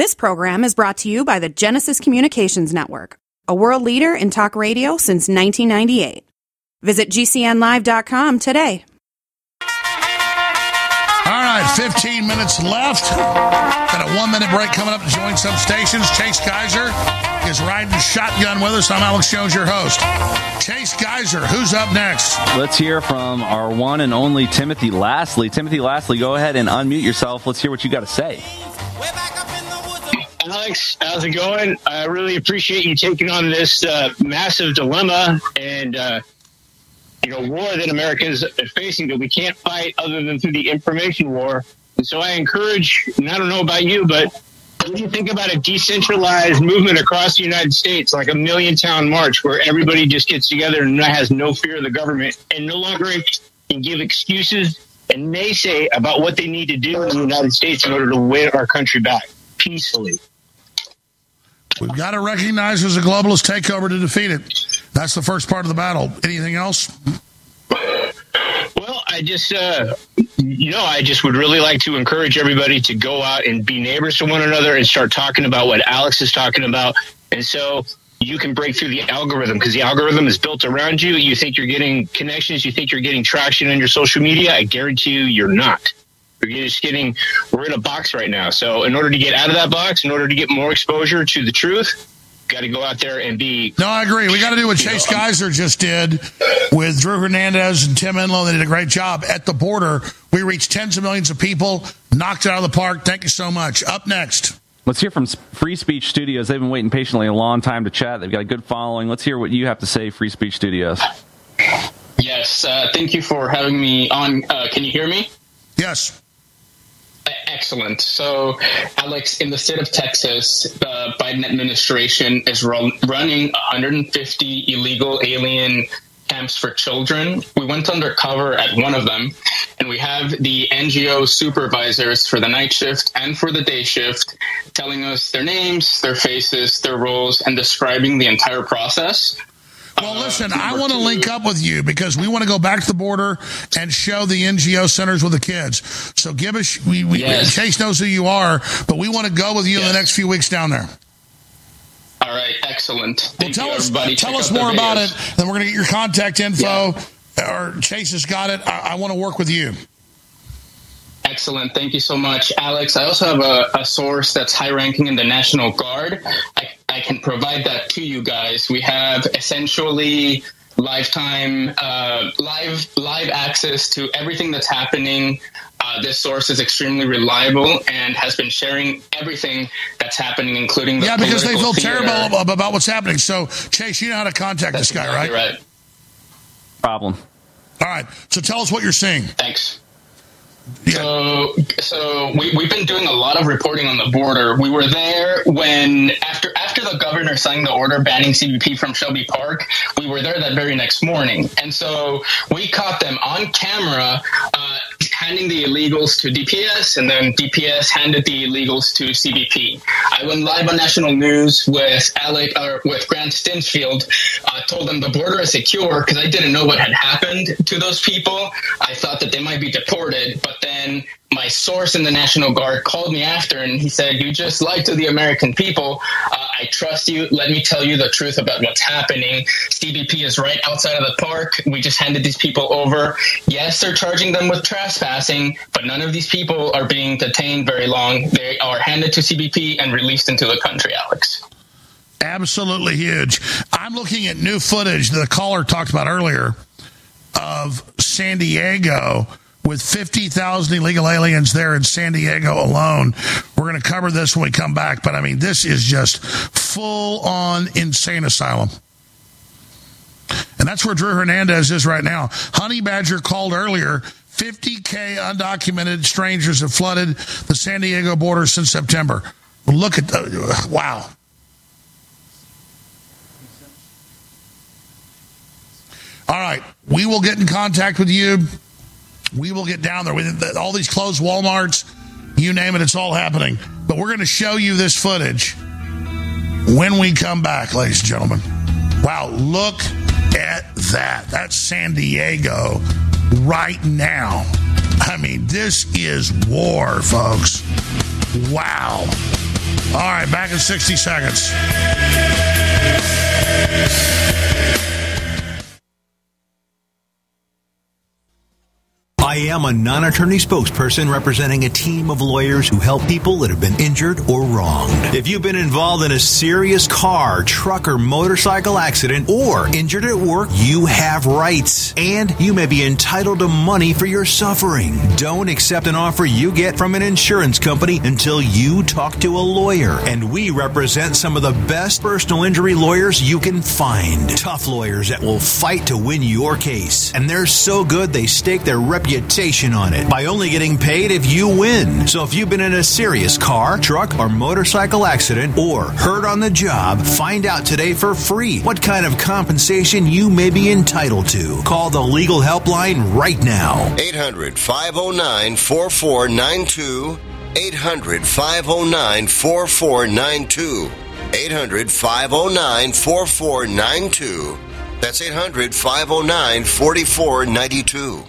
This program is brought to you by the Genesis Communications Network, a world leader in talk radio since 1998. Visit GCNlive.com today. All right, 15 minutes left. Got a 1-minute break coming up to join some stations. Chase Geiser is riding shotgun with us. I'm Alex Jones, your host. Chase Geiser, who's up next? Let's hear from our one and only Timothy Lastly. Timothy Lastly, go ahead and unmute yourself. Let's hear what you got to say. Alex, how's it going? I really appreciate you taking on this massive dilemma and war that Americans are facing that we can't fight other than through the information war. And so I encourage, and I don't know about you, but when you think about a decentralized movement across the United States, like a million-town march where everybody just gets together and has no fear of the government and no longer can give excuses and naysay about what they need to do in the United States in order to win our country back peacefully. We've got to recognize there's a globalist takeover to defeat it. That's the first part of the battle. Anything else? Well, I just would really like to encourage everybody to go out and be neighbors to one another and start talking about what Alex is talking about. And so you can break through the algorithm, because the algorithm is built around you. You think you're getting connections. You think you're getting traction on your social media. I guarantee you're not. You're just we're in a box right now. So in order to get out of that box, in order to get more exposure to the truth, got to go out there and be... No, I agree. We got to do what Chase Geiser just did with Drew Hernandez and Tim Enlow. They did a great job. At the border, we reached tens of millions of people, knocked it out of the park. Thank you so much. Up next. Let's hear from Free Speech Studios. They've been waiting patiently a long time to chat. They've got a good following. Let's hear what you have to say, Free Speech Studios. Yes, thank you for having me on. Can you hear me? Yes. Excellent. So, Alex, in the state of Texas, the Biden administration is running 150 illegal alien camps for children. We went undercover at one of them, and we have the NGO supervisors for the night shift and for the day shift telling us their names, their faces, their roles, and describing the entire process. Well, listen, I want to link up with you because we want to go back to the border and show the NGO centers with the kids. So give us, yes. Chase knows who you are, but we want to go with you in the next few weeks down there. All right, excellent. Well, tell us more about it, then we're going to get your contact info, or Chase has got it. I want to work with you. Excellent. Thank you so much, Alex. I also have a source that's high-ranking in the National Guard. I can provide that to you guys. We have essentially lifetime, live access to everything that's happening. This source is extremely reliable and has been sharing everything that's happening, including the because they feel terrible about what's happening. So, Chase, you know how to contact this guy, right? Right. Problem. All right. So tell us what you're seeing. Thanks. Yeah. So we've been doing a lot of reporting on the border. We were there when after the governor signed the order banning CBP from Shelby Park. We were there that very next morning, and so we caught them on camera handing the illegals to DPS, and then DPS handed the illegals to CBP. I went live on national news with Grant Stinsfield. Told them the border is secure because I didn't know what had happened to those people. I thought that they might be deported, but then my source in the National Guard called me after and he said, "You just lied to the American people. I trust you. Let me tell you the truth about what's happening. CBP is right outside of the park. We just handed these people over. Yes, they're charging them with trespassing, but none of these people are being detained very long. They are handed to CBP and released into the country, Alex." Absolutely huge. I'm looking at new footage that the caller talked about earlier of San Diego with 50,000 illegal aliens there in San Diego alone. We're going to cover this when we come back, but I mean, this is just full-on insane asylum. And that's where Drew Hernandez is right now. Honey Badger called earlier. 50K undocumented strangers have flooded the San Diego border since September. Look at the, wow. All right, we will get in contact with you. We will get down there. With all these closed Walmarts, you name it, it's all happening. But we're going to show you this footage when we come back, ladies and gentlemen. Wow, look at that. That's San Diego right now. I mean, this is war, folks. Wow. All right, back in 60 seconds. I am a non-attorney spokesperson representing a team of lawyers who help people that have been injured or wronged. If you've been involved in a serious car, truck, or motorcycle accident or injured at work, you have rights, and you may be entitled to money for your suffering. Don't accept an offer you get from an insurance company until you talk to a lawyer. And we represent some of the best personal injury lawyers you can find. Tough lawyers that will fight to win your case. And they're so good they stake their reputation on it by only getting paid if you win. So if you've been in a serious car, truck, or motorcycle accident or hurt on the job, find out today for free what kind of compensation you may be entitled to. Call the legal helpline right now. 800-509-4492. 800-509-4492. 800-509-4492. That's 800-509-4492.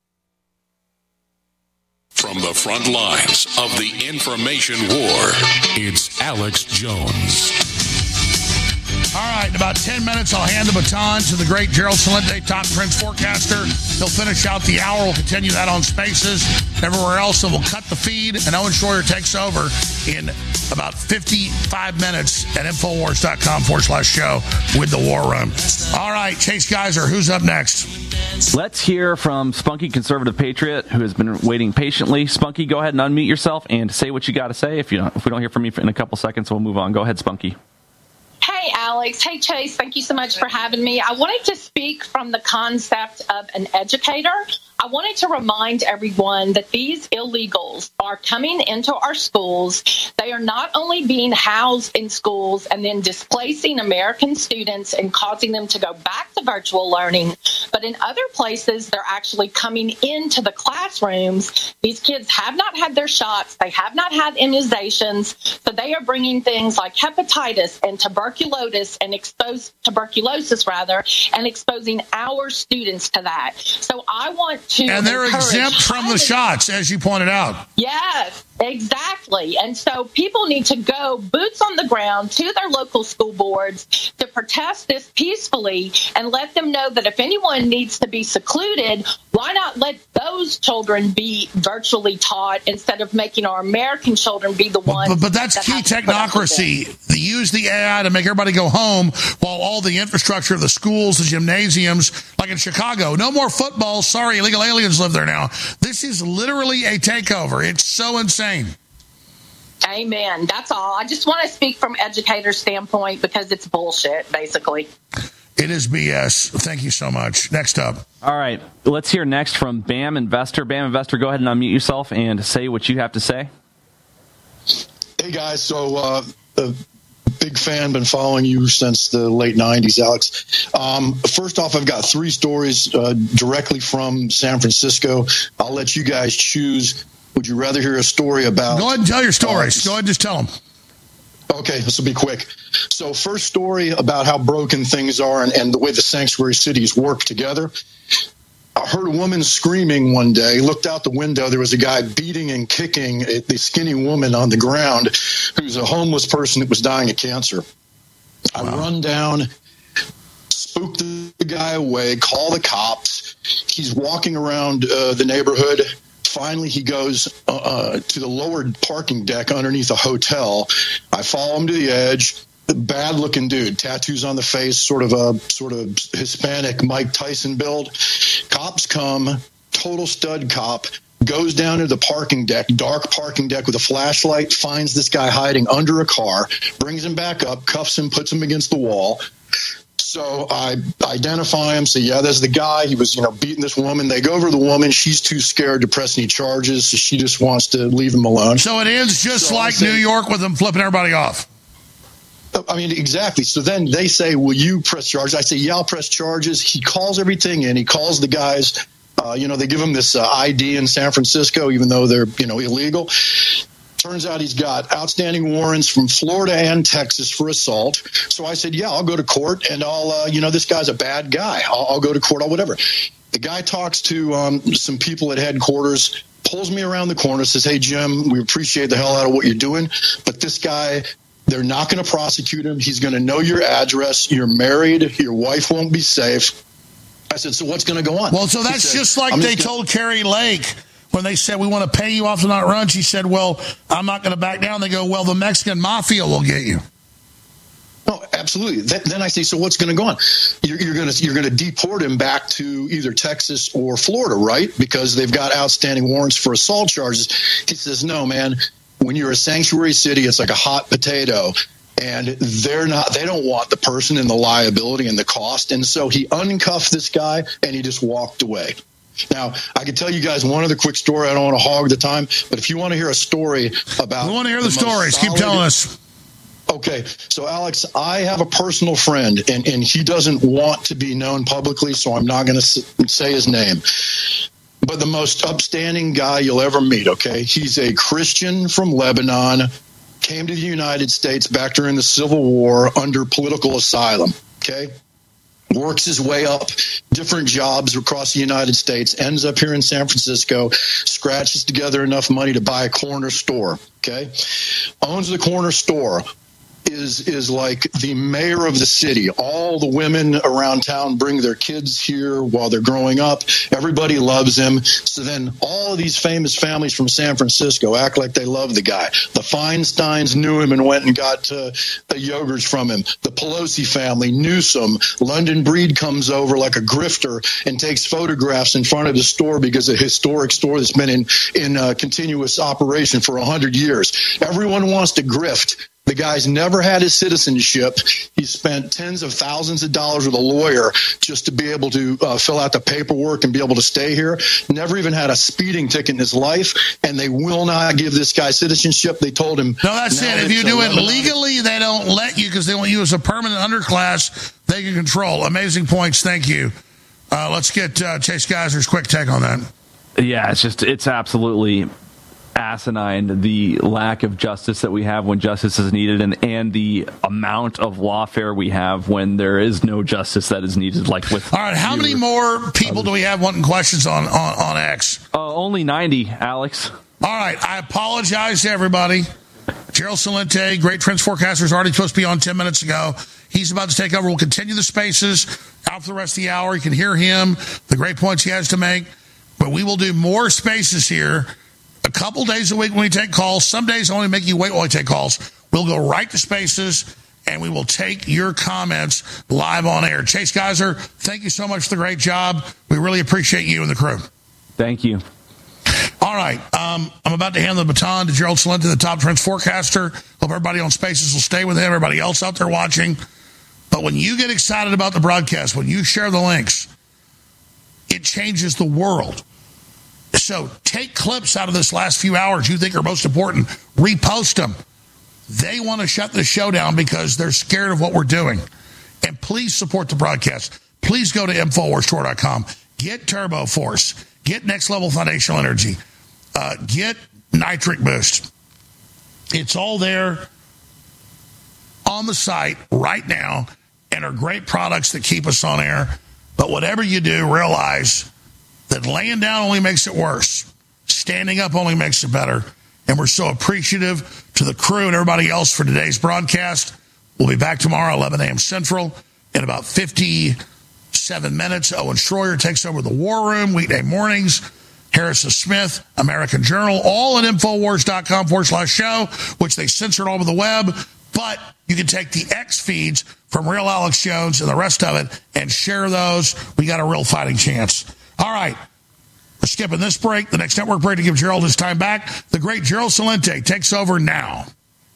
From the front lines of the information war, it's Alex Jones. All right, in about 10 minutes, I'll hand the baton to the great Gerald Celente, top Prince forecaster. He'll finish out the hour. We'll continue that on Spaces. Everywhere else, so we'll cut the feed, and Owen Schroyer takes over in about 55 minutes at Infowars.com/show with the War Room. All right, Chase Geiser, who's up next? Let's hear from Spunky, conservative patriot, who has been waiting patiently. Spunky, go ahead and unmute yourself and say what you got to say. If we don't hear from you in a couple seconds, we'll move on. Go ahead, Spunky. Hey, Alex. Hey, Chase. Thank you so much for having me. I wanted to speak from the concept of an educator. I wanted to remind everyone that these illegals are coming into our schools. They are not only being housed in schools and then displacing American students and causing them to go back to virtual learning, but in other places, they're actually coming into the classrooms. These kids have not had their shots. They have not had immunizations. So they are bringing things like hepatitis and tuberculosis and exposing our students to that. So I want to and they're exempt from the shots, as you pointed out. Yes, exactly. And so people need to go boots on the ground to their local school boards to protest this peacefully and let them know that if anyone needs to be secluded, why not let those children be virtually taught instead of making our American children be the ones? But that's key technocracy. They use the AI to make everybody go home while all the infrastructure of the schools, the gymnasiums, like in Chicago, no more football. Sorry, illegal aliens live there now. This is literally a takeover. It's so insane. Amen. That's all. I just want to speak from educator's standpoint because it's bullshit, basically. It is BS. Thank you so much. Next up. All right. Let's hear next from BAM Investor. BAM Investor, go ahead and unmute yourself and say what you have to say. Hey, guys. So, big fan, been following you since the late 90s, Alex. First off, I've got 3 stories directly from San Francisco. I'll let you guys choose. Would you rather hear a story about... Go ahead and tell your stories. Go ahead and just tell them. Okay, this will be quick. So first story about how broken things are and the way the sanctuary cities work together. I heard a woman screaming one day, looked out the window. There was a guy beating and kicking the skinny woman on the ground who's a homeless person that was dying of cancer. Wow. I run down, spook the guy away, call the cops. He's walking around the neighborhood. Finally, he goes to the lower parking deck underneath a hotel. I follow him to the edge. Bad-looking dude, tattoos on the face, sort of Hispanic Mike Tyson build. Cops come, total stud cop, goes down to the parking deck, dark parking deck with a flashlight, finds this guy hiding under a car, brings him back up, cuffs him, puts him against the wall. So I identify him, say, yeah, there's the guy. He was, beating this woman. They go over to the woman. She's too scared to press any charges, so she just wants to leave him alone. So it ends just like New York with them flipping everybody off. I mean, exactly. So then they say, will you press charges? I say, yeah, I'll press charges. He calls everything in. He calls the guys. They give him this ID in San Francisco, even though they're, illegal. Turns out he's got outstanding warrants from Florida and Texas for assault. So I said, yeah, I'll go to court and I'll, this guy's a bad guy. I'll go to court, I'll whatever. The guy talks to some people at headquarters, pulls me around the corner, says, hey, Jim, we appreciate the hell out of what you're doing, but this guy They're not going to prosecute him. He's going to know your address. You're married. Your wife won't be safe. I said, so what's going to go on? Well, so that's just like they told Carrie Lake when they said, we want to pay you off to not run. She said, well, I'm not going to back down. They go, well, the Mexican mafia will get you. No, absolutely. Then I say, so what's going to go on? You're going to deport him back to either Texas or Florida, right? Because they've got outstanding warrants for assault charges. He says, no, man. When you're a sanctuary city, it's like a hot potato, and they don't want the person and the liability and the cost. And so he uncuffed this guy and he just walked away. Now, I can tell you guys one other quick story. I don't want to hog the time, but if you want to hear a story about, we want to hear the stories. Keep telling us. Okay, so Alex, I have a personal friend, and he doesn't want to be known publicly, so I'm not going to say his name. But the most upstanding guy you'll ever meet, okay? He's a Christian from Lebanon, came to the United States back during the Civil War under political asylum, okay? Works his way up, different jobs across the United States, ends up here in San Francisco, scratches together enough money to buy a corner store, okay? Owns the corner store. Is like the mayor of the city. All the women around town bring their kids here while they're growing up. Everybody loves him. So then all of these famous families from San Francisco act like they love the guy. The Feinsteins knew him and went and got yogurts from him. The Pelosi family, Newsom, London Breed comes over like a grifter and takes photographs in front of the store because it's a historic store that's been in continuous operation for 100 years. Everyone wants to grift. The guy's never had his citizenship. He spent tens of thousands of dollars with a lawyer just to be able to fill out the paperwork and be able to stay here. Never even had a speeding ticket in his life, and they will not give this guy citizenship. They told him. No, that's it. If you do it legally, they don't let you because they want you as a permanent underclass. They can control. Amazing points. Thank you. Let's get Chase Geiser's quick take on that. Yeah, it's absolutely asinine, the lack of justice that we have when justice is needed, and the amount of lawfare we have when there is no justice that is needed. Like with all right, how many more people do we have wanting questions on X? Only 90, Alex. All right, I apologize to everybody. Gerald Celente, Great Trends Forecaster, is already supposed to be on 10 minutes ago. He's about to take over. We'll continue the spaces out for the rest of the hour. You can hear him, the great points he has to make, but we will do more spaces here a couple days a week when we take calls. Some days I only make you wait while I take calls. We'll go right to spaces, and we will take your comments live on air. Chase Geiser, thank you so much for the great job. We really appreciate you and the crew. Thank you. All right. I'm about to hand the baton to Gerald Celente, the top trends forecaster. Hope everybody on spaces will stay with him, everybody else out there watching. But when you get excited about the broadcast, when you share the links, it changes the world. So take clips out of this last few hours you think are most important. Repost them. They want to shut the show down because they're scared of what we're doing. And please support the broadcast. Please go to InfoWarsStore.com. Get Turbo Force. Get Next Level Foundational Energy. Get Nitric Boost. It's all there on the site right now and are great products that keep us on air. But whatever you do, realize that laying down only makes it worse. Standing up only makes it better. And we're so appreciative to the crew and everybody else for today's broadcast. We'll be back tomorrow, 11 a.m. Central, in about 57 minutes. Owen Schroyer takes over the War Room, weekday mornings. Harrison Smith, American Journal, all at Infowars.com/show, which they censored all over the web. But you can take the X feeds from Real Alex Jones and the rest of it and share those. We got a real fighting chance. All right, we're skipping this break. The next network break to give Gerald his time back. The great Gerald Celente takes over now.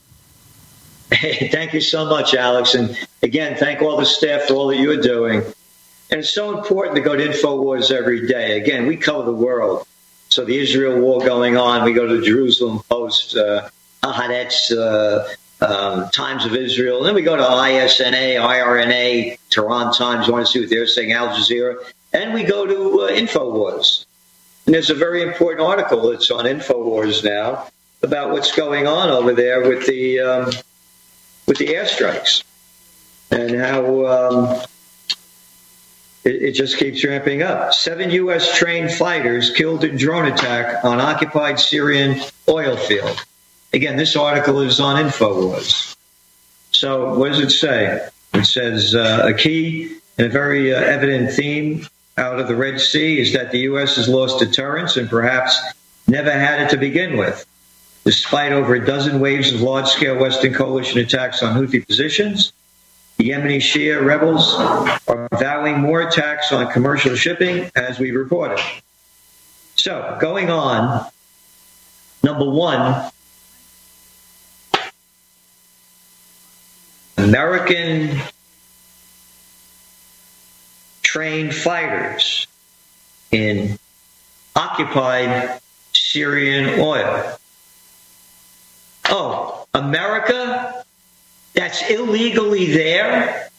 Hey, thank you so much, Alex. And again, thank all the staff for all that you're doing. And it's so important to go to InfoWars every day. Again, we cover the world. So the Israel war going on, we go to the Jerusalem Post, Haaretz, Times of Israel. And then we go to ISNA, IRNA, Tehran Times. You want to see what they're saying, Al Jazeera. And we go to InfoWars. And there's a very important article that's on InfoWars now about what's going on over there with the airstrikes and how it just keeps ramping up. 7 U.S. trained fighters killed in drone attack on occupied Syrian oil field. Again, this article is on InfoWars. So what does it say? It says a key and a very evident theme out of the Red Sea is that the U.S. has lost deterrence and perhaps never had it to begin with. Despite over a dozen waves of large-scale Western coalition attacks on Houthi positions, the Yemeni Shia rebels are vowing more attacks on commercial shipping, as we reported. So, going on, number one, American trained fighters in occupied Syrian oil. Oh, America? That's illegally there?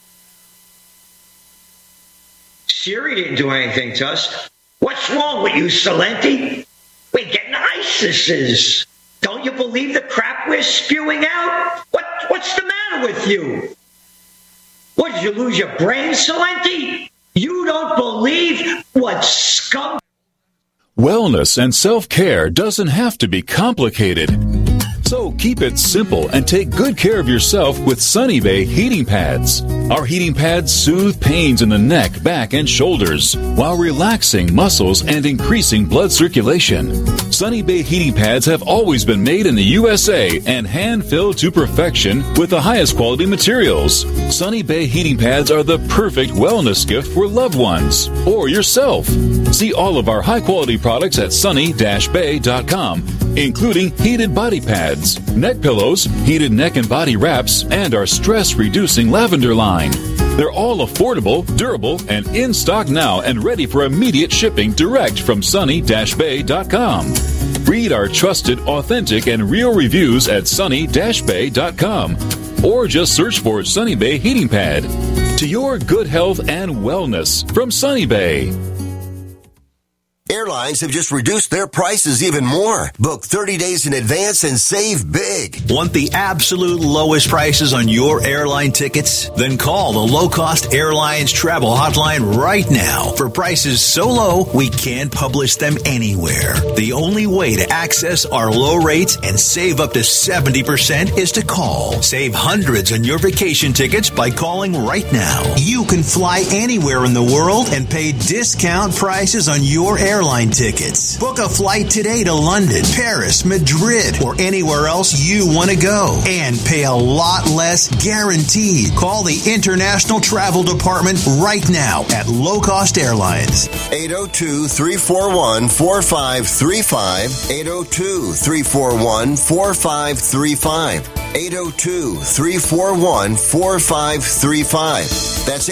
Syria didn't do anything to us. What's wrong with you, Celente? We're getting ISIS's. Don't you believe the crap we're spewing out? What's the matter with you? What, did you lose your brain, Celente? You don't believe what scum... Wellness and self-care doesn't have to be complicated. So keep it simple and take good care of yourself with Sunny Bay heating pads. Our heating pads soothe pains in the neck, back, and shoulders while relaxing muscles and increasing blood circulation. Sunny Bay heating pads have always been made in the USA and hand-filled to perfection with the highest quality materials. Sunny Bay heating pads are the perfect wellness gift for loved ones or yourself. See all of our high-quality products at sunny-bay.com, including heated body pads, neck pillows, heated neck and body wraps, and our stress-reducing lavender line. They're all affordable, durable, and in stock now and ready for immediate shipping direct from sunny-bay.com. Read our trusted, authentic, and real reviews at sunny-bay.com or just search for Sunny Bay Heating Pad. To your good health and wellness from Sunny Bay. Airlines have just reduced their prices even more. Book 30 days in advance and save big. Want the absolute lowest prices on your airline tickets? Then call the Low Cost Airlines Travel Hotline right now for prices so low we can't publish them anywhere. The only way to access our low rates and save up to 70% is to call. Save hundreds on your vacation tickets by calling right now. You can fly anywhere in the world and pay discount prices on your airline tickets. Book a flight today to London, Paris, Madrid, or anywhere else you want to go and pay a lot less guaranteed. Call the International Travel Department right now at Low Cost Airlines. 802-341-4535. 802-341-4535. 802-341-4535. That's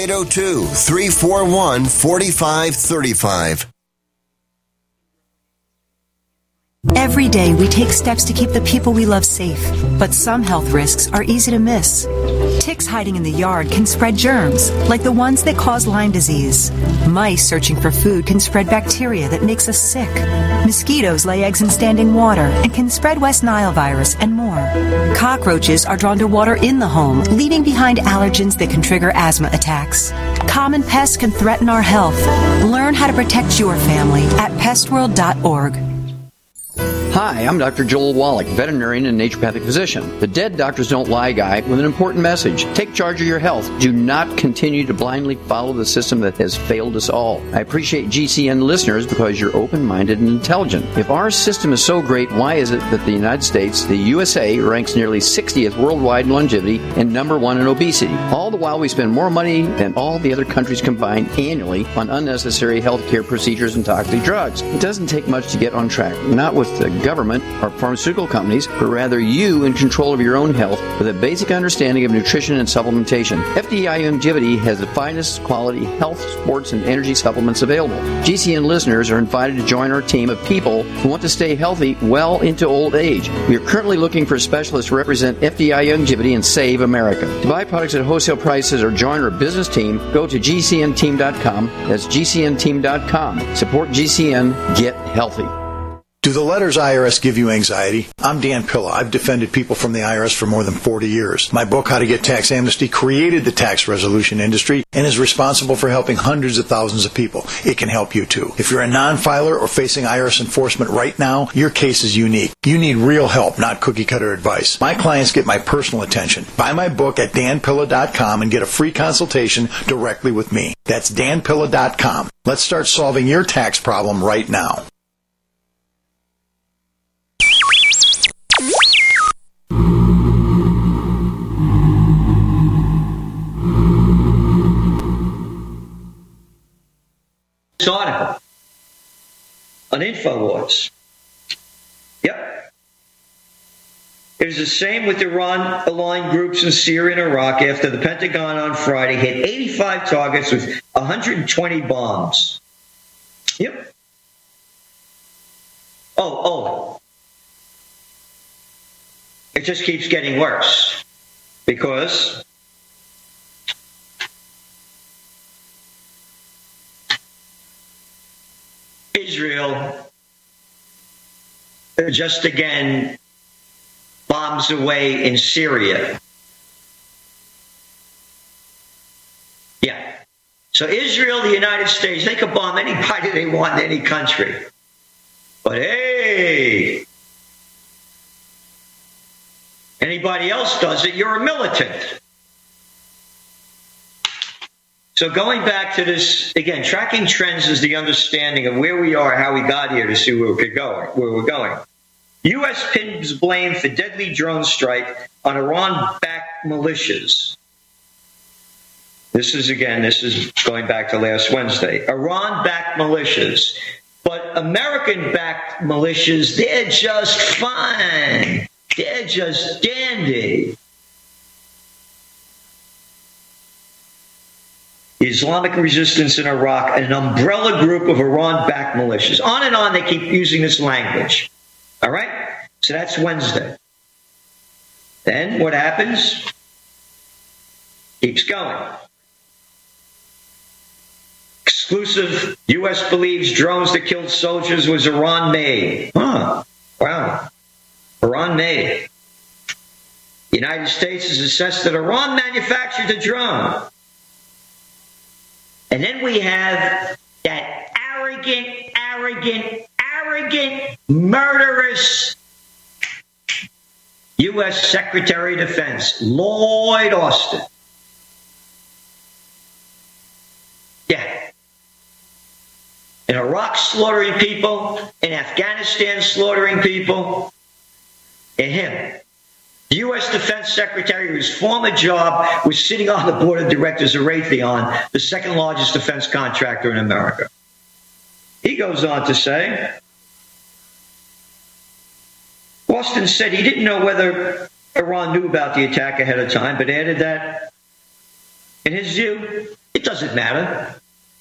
802-341-4535. Every day we take steps to keep the people we love safe, but some health risks are easy to miss. Ticks hiding in the yard can spread germs, like the ones that cause Lyme disease. Mice searching for food can spread bacteria that makes us sick. Mosquitoes lay eggs in standing water and can spread West Nile virus and more. Cockroaches are drawn to water in the home, leaving behind allergens that can trigger asthma attacks. Common pests can threaten our health. Learn how to protect your family at pestworld.org. Hi, I'm Dr. Joel Wallach, veterinarian and naturopathic physician. The Dead Doctors Don't Lie guy with an important message. Take charge of your health. Do not continue to blindly follow the system that has failed us all. I appreciate GCN listeners because you're open-minded and intelligent. If our system is so great, why is it that the United States, the USA, ranks nearly 60th worldwide in longevity and number 1 in obesity? All the while we spend more money than all the other countries combined annually on unnecessary healthcare procedures and toxic drugs. It doesn't take much to get on track. Not with the government or pharmaceutical companies, but rather you in control of your own health with a basic understanding of nutrition and supplementation. FDI Longevity has the finest quality health, sports, and energy supplements available. GCN listeners are invited to join our team of people who want to stay healthy well into old age. We are currently looking for specialists to represent FDI Longevity and Save America. To buy products at wholesale prices or join our business team, go to GCNteam.com. That's GCNteam.com. Support GCN. Get healthy. Do the letters IRS give you anxiety? I'm Dan Pilla. I've defended people from the IRS for more than 40 years. My book, How to Get Tax Amnesty, created the tax resolution industry and is responsible for helping hundreds of thousands of people. It can help you too. If you're a non-filer or facing IRS enforcement right now, your case is unique. You need real help, not cookie-cutter advice. My clients get my personal attention. Buy my book at danpilla.com and get a free consultation directly with me. That's danpilla.com. Let's start solving your tax problem right now. Article on InfoWars. Yep. It was the same with Iran-aligned groups in Syria and Iraq after the Pentagon on Friday hit 85 targets with 120 bombs. Yep. Oh. It just keeps getting worse because Israel just again bombs away in Syria. Yeah. So Israel, the United States, they could bomb anybody they want in any country. But hey, anybody else does it, you're a militant. So going back to this, again, tracking trends is the understanding of where we are, how we got here to see where we're going. U.S. pins blame for deadly drone strike on Iran-backed militias. This is going back to last Wednesday. Iran-backed militias. But American-backed militias, they're just fine. They're just dandy. Islamic resistance in Iraq, an umbrella group of Iran-backed militias. On and on, they keep using this language. All right? So that's Wednesday. Then what happens? Keeps going. Exclusive, U.S. believes drones that killed soldiers was Iran-made. Huh. Wow. Iran-made. The United States has assessed that Iran manufactured the drone. And then we have that arrogant, murderous U.S. Secretary of Defense, Lloyd Austin. Yeah. In Iraq slaughtering people, in Afghanistan slaughtering people, and him. The U.S. Defense Secretary, whose former job was sitting on the board of directors of Raytheon, the second largest defense contractor in America. He goes on to say, Austin said he didn't know whether Iran knew about the attack ahead of time, but added that, in his view, it doesn't matter.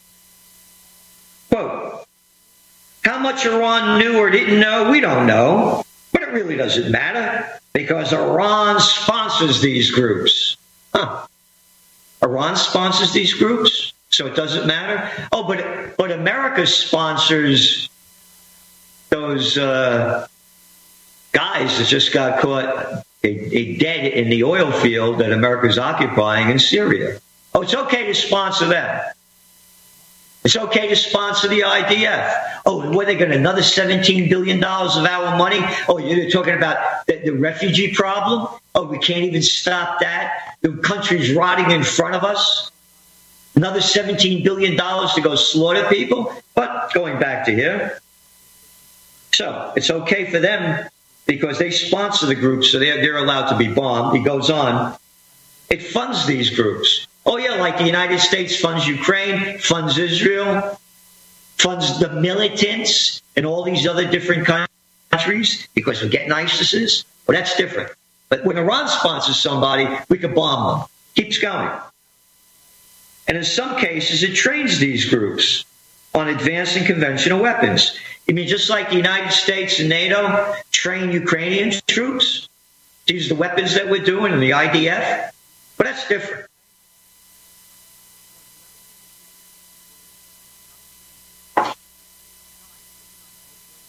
Quote, how much Iran knew or didn't know, we don't know, but it really doesn't matter. Because Iran sponsors these groups. Iran sponsors these groups, so it doesn't matter. Oh, but America sponsors those guys that just got caught dead in the oil field that America's occupying in Syria. Oh, it's okay to sponsor them. It's okay to sponsor the IDF. Oh, what are they going to, another $17 billion of our money? Oh, you're talking about the refugee problem? Oh, we can't even stop that. The country's rotting in front of us. Another $17 billion to go slaughter people? But going back to here. So it's okay for them because they sponsor the groups, so they're allowed to be bombed. He goes on. It funds these groups. Oh, yeah, like the United States funds Ukraine, funds Israel, funds the militants in all these other different countries because we're getting ISIS. Well, that's different. But when Iran sponsors somebody, we can bomb them. Keeps going. And in some cases, it trains these groups on advanced and conventional weapons. I mean, just like the United States and NATO train Ukrainian troops to use the weapons that we're doing in the IDF. But that's different.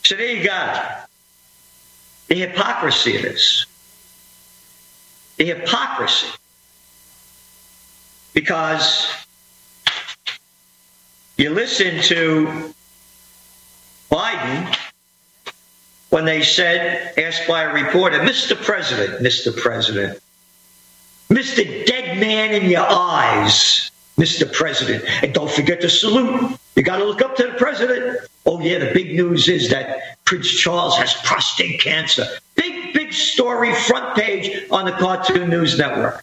So there you got it. The hypocrisy of this. The hypocrisy. Because you listen to Biden when they said, asked by a reporter, Mr. President, Mr. Dead Man in your eyes, Mr. President. And don't forget to salute. You got to look up to the president. Oh, yeah, the big news is that Prince Charles has prostate cancer. Big story, front page on the Cartoon News Network.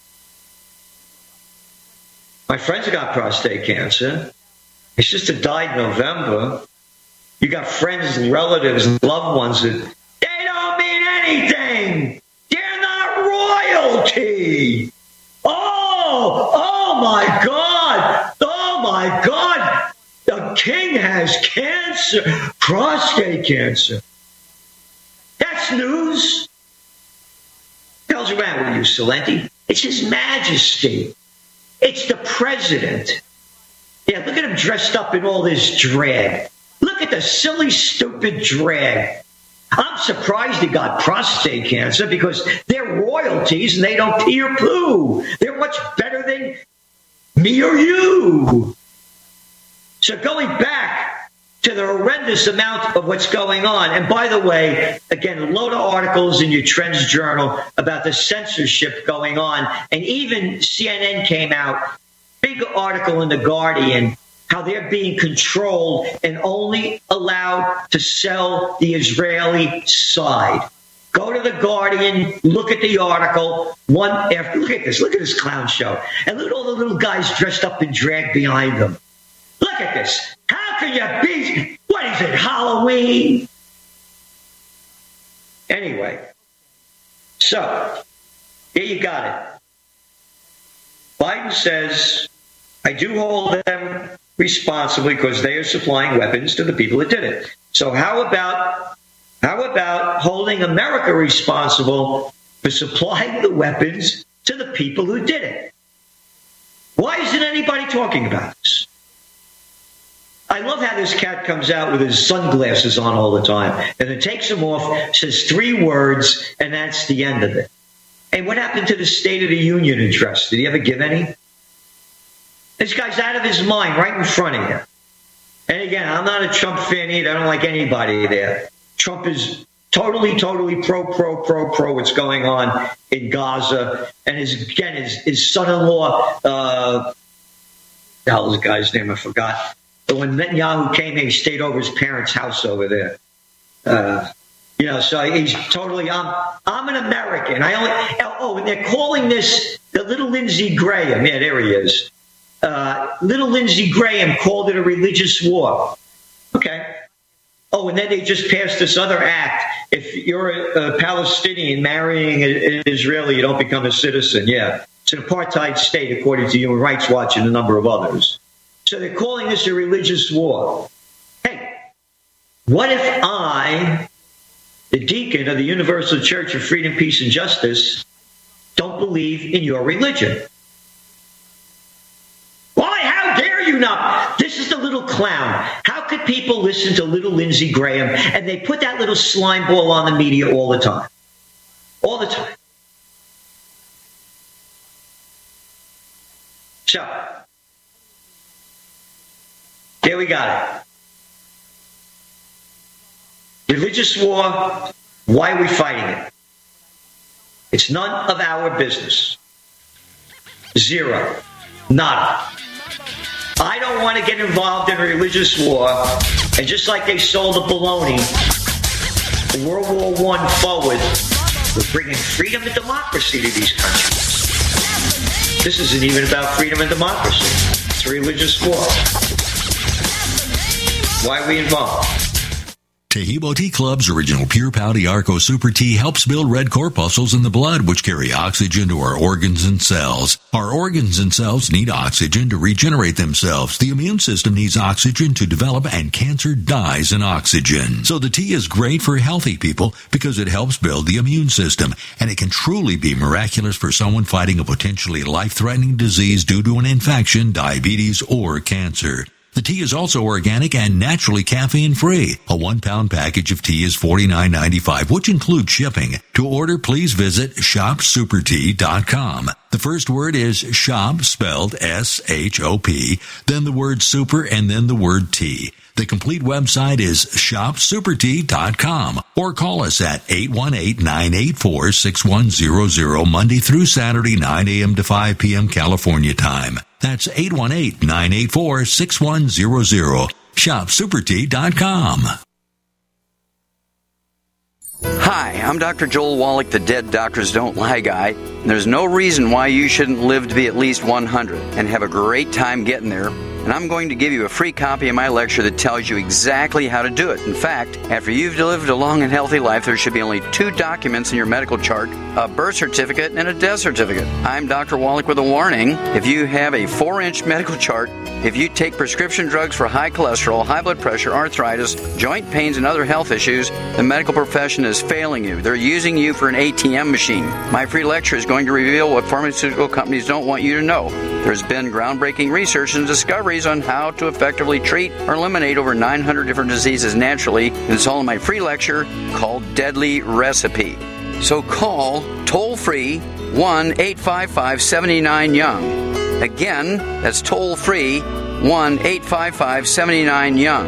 My friends got prostate cancer. His sister died in November. You got friends, relatives, loved ones that they don't mean anything. They're not royalty. Oh my God. Oh my God. The king has cancer, prostate cancer. That's news. What hell's around with you, Salenti? It's His Majesty. It's the president. Yeah, look at him dressed up in all this drag. Look at the silly, stupid drag. I'm surprised he got prostate cancer because they're royalties and they don't pee or poo. They're much better than me or you. So going back to the horrendous amount of what's going on, and by the way, again, a load of articles in your Trends Journal about the censorship going on, and even CNN came out, big article in The Guardian, how they're being controlled and only allowed to sell the Israeli side. Go to The Guardian, look at the article, look at this clown show, and look at all the little guys dressed up in drag behind them. Look at this. How can you be, what is it, Halloween? Anyway, so, here you got it. Biden says, I do hold them responsibly because they are supplying weapons to the people that did it. So how about holding America responsible for supplying the weapons to the people who did it? Why isn't anybody talking about this? I love how this cat comes out with his sunglasses on all the time and then takes them off, says 3 words, and that's the end of it. Hey, what happened to the State of the Union address? Did he ever give any? This guy's out of his mind right in front of you. And again, I'm not a Trump fan either. I don't like anybody there. Trump is totally pro what's going on in Gaza. And his son-in-law, the hell is the guy's name? I forgot. But when Netanyahu came here, he stayed over his parents' house over there. So he's totally, I'm an American. And they're calling this the little Lindsey Graham. Yeah, there he is. Little Lindsey Graham called it a religious war. Okay. Oh, and then they just passed this other act. If you're a Palestinian marrying an Israeli, you don't become a citizen. Yeah. It's an apartheid state, according to Human Rights Watch and a number of others. So they're calling this a religious war. Hey, what if I, the deacon of the Universal Church of Freedom, Peace, and Justice, don't believe in your religion? Why? How dare you not? This is the little clown. How could people listen to little Lindsey Graham and they put that little slime ball on the media all the time? All the time. So, here we got it. Religious war, why are we fighting it? It's none of our business. Zero. Nada. I don't want to get involved in a religious war. And just like they sold the baloney, World War I forward, we're bringing freedom and democracy to these countries. This isn't even about freedom and democracy. It's a religious war. Why are we involved? Tahibo Tea Club's original Pure Pouty Arco Super Tea helps build red corpuscles in the blood, which carry oxygen to our organs and cells. Our organs and cells need oxygen to regenerate themselves. The immune system needs oxygen to develop, and cancer dies in oxygen. So the tea is great for healthy people because it helps build the immune system, and it can truly be miraculous for someone fighting a potentially life-threatening disease due to an infection, diabetes, or cancer. The tea is also organic and naturally caffeine-free. A 1-pound package of tea is $49.95, which includes shipping. To order, please visit shopsupertea.com. The first word is shop, spelled S-H-O-P, then the word super, and then the word tea. The complete website is shopsupertea.com, or call us at 818-984-6100 Monday through Saturday, 9 a.m. to 5 p.m. California time. That's 818-984-6100. Shopsupertea.com. Hi, I'm Dr. Joel Wallach, the Dead Doctors Don't Lie guy. There's no reason why you shouldn't live to be at least 100 and have a great time getting there. And I'm going to give you a free copy of my lecture that tells you exactly how to do it. In fact, after you've lived a long and healthy life, there should be only 2 documents in your medical chart, a birth certificate and a death certificate. I'm Dr. Wallach with a warning. If you have a 4-inch medical chart, if you take prescription drugs for high cholesterol, high blood pressure, arthritis, joint pains, and other health issues, the medical profession is failing you. They're using you for an ATM machine. My free lecture is going to reveal what pharmaceutical companies don't want you to know. There's been groundbreaking research and discoveries on how to effectively treat or eliminate over 900 different diseases naturally, and it's all in my free lecture called Deadly Recipe. So call toll-free 1-855-79-YOUNG. Again, that's toll-free 1-855-79-YOUNG.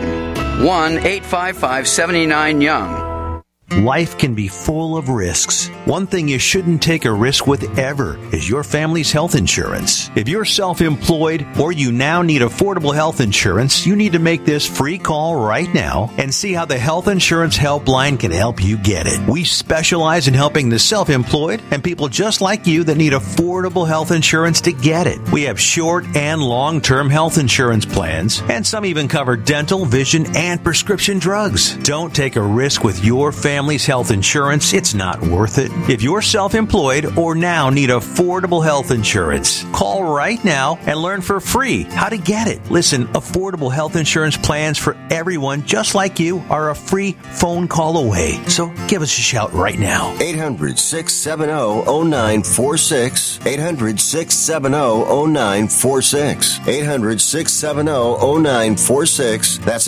1-855-79-YOUNG. Life can be full of risks. One thing you shouldn't take a risk with ever is your family's health insurance. If you're self-employed or you now need affordable health insurance, you need to make this free call right now and see how the Health Insurance Helpline can help you get it. We specialize in helping the self-employed and people just like you that need affordable health insurance to get it. We have short and long-term health insurance plans, and some even cover dental, vision, and prescription drugs. Don't take a risk with your family's health insurance. It's not worth it. If you're self-employed or now need affordable health insurance, call right now and learn for free how to get it. Listen, affordable health insurance plans for everyone just like you are a free phone call away. So give us a shout right now. 800-670-0946. 800-670-0946. 800-670-0946. That's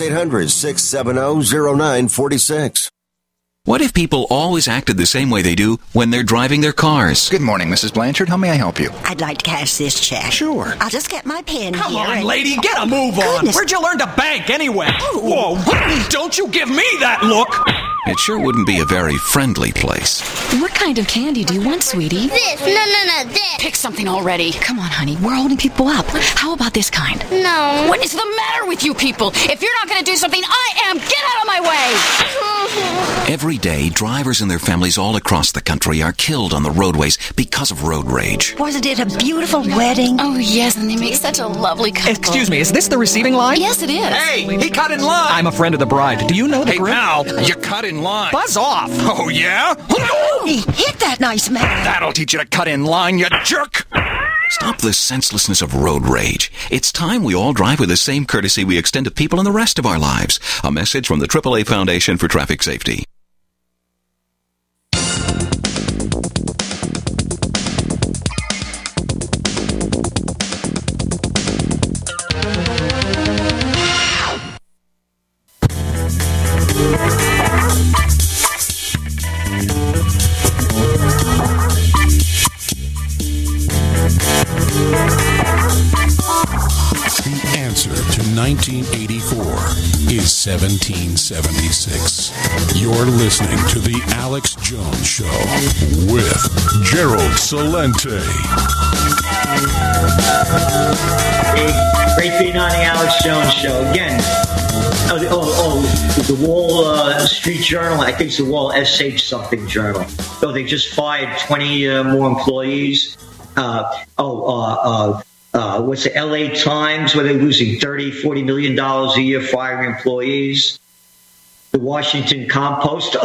800-670-0946. What if people always acted the same way they do when they're driving their cars? Good morning, Mrs. Blanchard. How may I help you? I'd like to cash this check. Sure. I'll just get my pen Come here. on, lady, get a move on. Goodness. Where'd you learn to bank anyway? Whoa, don't you give me that look. It sure wouldn't be a very friendly place. What kind of candy do you want, sweetie? This. No, this. Pick something already. Come on, honey. We're holding people up. How about this kind? No. What is the matter with you people? If you're not going to do something, I am. Get out of my way. Every day, drivers and their families all across the country are killed on the roadways because of road rage. Wasn't it a beautiful wedding? Oh, yes, and they make such a lovely couple. Excuse me, is this the receiving line? Yes, it is. Hey, he cut in line. I'm a friend of the bride. Do you know the Hey, grip? pal, you cut in line. Buzz off. Oh, yeah? He hit that nice man. That'll teach you to cut in line, you jerk. Stop the senselessness of road rage. It's time we all drive with the same courtesy we extend to people in the rest of our lives. A message from the AAA Foundation for Traffic Safety. The answer to 1984 is 1776. You're listening to The Alex Jones Show with Gerald Celente. Great being on the Alex Jones Show. Again, the Wall Street Journal, I think it's the Wall SH something journal. Oh, they just fired 20 more employees. What's the LA Times, where they're losing $30-40 million a year firing employees. The Washington Post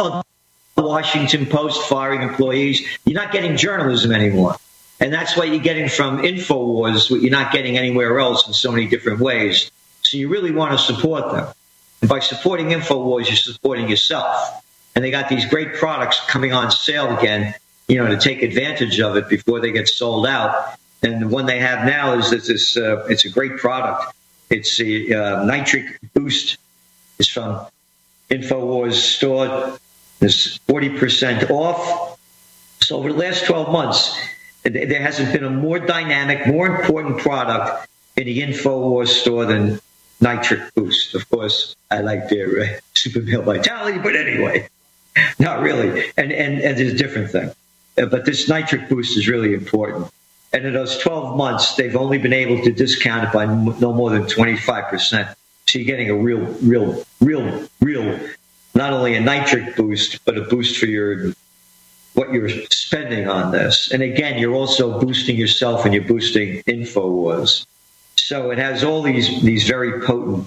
firing employees. You're not getting journalism anymore. And that's what you're getting from InfoWars, what you're not getting anywhere else in so many different ways. So you really want to support them. And by supporting InfoWars, you're supporting yourself. And they got these great products coming on sale again, to take advantage of it before they get sold out. And the one they have now is this, it's a great product. It's the Nitric Boost. It's from InfoWars store. It's 40% off. So over the last 12 months, there hasn't been a more dynamic, more important product in the InfoWars store than Nitric Boost. Of course, I like their Super Male Vitality, but anyway, not really. And it's a different thing. But this Nitric Boost is really important. And in those 12 months, they've only been able to discount it by no more than 25%. So you're getting a real, not only a nitric boost, but a boost for what you're spending on this. And again, you're also boosting yourself and you're boosting InfoWars. So it has all these very potent